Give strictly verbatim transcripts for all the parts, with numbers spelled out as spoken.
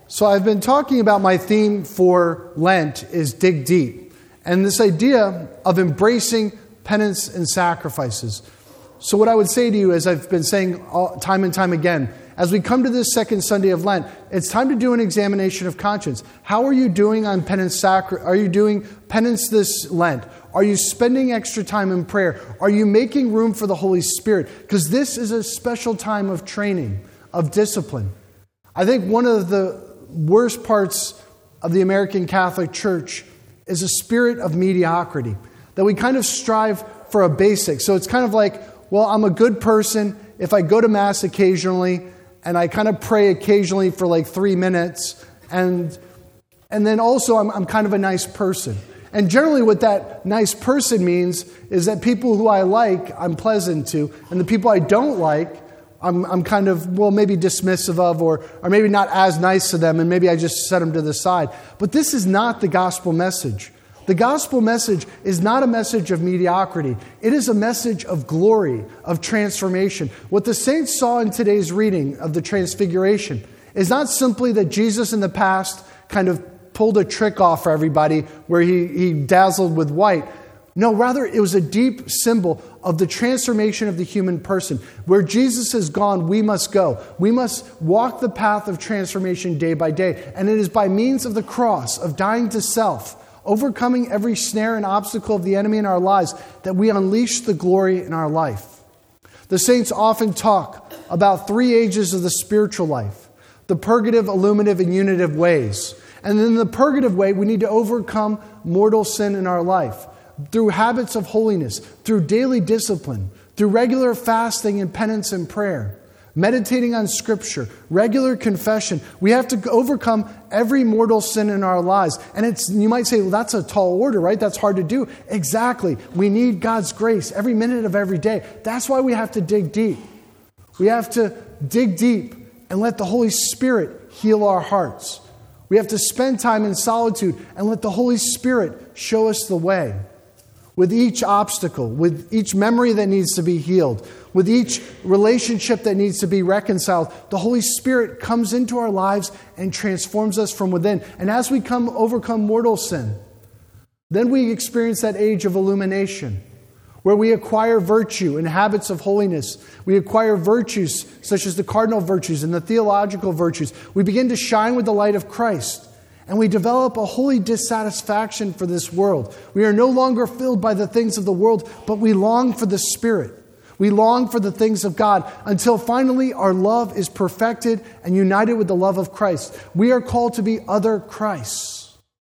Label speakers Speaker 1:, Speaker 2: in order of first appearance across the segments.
Speaker 1: So I've been talking about my theme for Lent is dig deep, and this idea of embracing penance and sacrifices. So what I would say to you, as I've been saying all, time and time again, as we come to this second Sunday of Lent, it's time to do an examination of conscience. How are you doing on penance? Sacri- are you doing penance this Lent? Are you spending extra time in prayer? Are you making room for the Holy Spirit? Because this is a special time of training, of discipline. I think one of the worst parts of the American Catholic Church is a spirit of mediocrity, that we kind of strive for a basic. So it's kind of like, well, I'm a good person if I go to Mass occasionally and I kind of pray occasionally for like three minutes. And and then also I'm, I'm kind of a nice person. And generally what that nice person means is that people who I like, I'm pleasant to. And the people I don't like, I'm, I'm kind of, well, maybe dismissive of, or, or maybe not as nice to them, and maybe I just set them to the side. But this is not the gospel message. The gospel message is not a message of mediocrity. It is a message of glory, of transformation. What the saints saw in today's reading of the Transfiguration is not simply that Jesus in the past kind of pulled a trick off for everybody where he, he dazzled with white. No, rather it was a deep symbol of the transformation of the human person. Where Jesus has gone, we must go. We must walk the path of transformation day by day. And it is by means of the cross, of dying to self, overcoming every snare and obstacle of the enemy in our lives, that we unleash the glory in our life. The saints often talk about three ages of the spiritual life: the purgative, illuminative, and unitive ways. And in the purgative way, we need to overcome mortal sin in our life through habits of holiness, through daily discipline, through regular fasting and penance and prayer, meditating on Scripture, regular confession. We have to overcome every mortal sin in our lives. And it's, you might say, well, that's a tall order, right? That's hard to do. Exactly. We need God's grace every minute of every day. That's why we have to dig deep. We have to dig deep and let the Holy Spirit heal our hearts. We have to spend time in solitude and let the Holy Spirit show us the way. With each obstacle, with each memory that needs to be healed, with each relationship that needs to be reconciled, the Holy Spirit comes into our lives and transforms us from within. And as we come overcome mortal sin, then we experience that age of illumination, where we acquire virtue and habits of holiness. We acquire virtues such as the cardinal virtues and the theological virtues. We begin to shine with the light of Christ. And we develop a holy dissatisfaction for this world. We are no longer filled by the things of the world, but we long for the Spirit. We long for the things of God until finally our love is perfected and united with the love of Christ. We are called to be other Christs.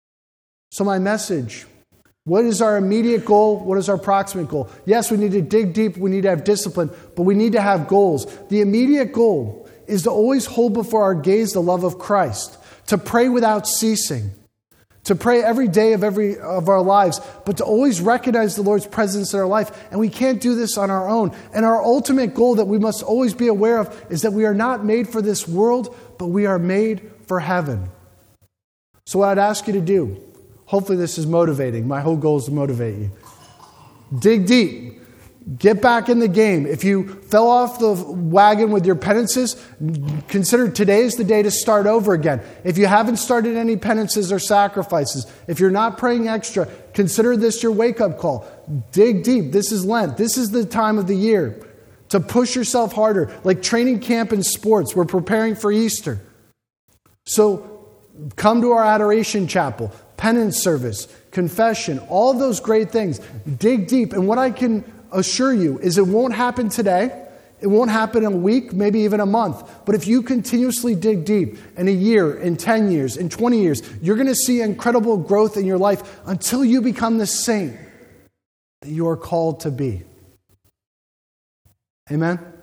Speaker 1: So my message, what is our immediate goal? What is our proximate goal? Yes, we need to dig deep. We need to have discipline, but we need to have goals. The immediate goal is to always hold before our gaze the love of Christ. To pray without ceasing, to pray every day of every of our lives, but to always recognize the Lord's presence in our life. And we can't do this on our own. And our ultimate goal that we must always be aware of is that we are not made for this world, but we are made for heaven. So what I'd ask you to do, hopefully this is motivating. My whole goal is to motivate you. Dig deep. Get back in the game. If you fell off the wagon with your penances, consider today is the day to start over again. If you haven't started any penances or sacrifices, if you're not praying extra, consider this your wake-up call. Dig deep. This is Lent. This is the time of the year to push yourself harder. Like training camp in sports, we're preparing for Easter. So come to our adoration chapel, penance service, confession, all of those great things. Dig deep. And what I can assure you is it won't happen today. It won't happen in a week, maybe even a month. But if you continuously dig deep in a year, in ten years, in twenty years, you're going to see incredible growth in your life until you become the saint that you are called to be. Amen?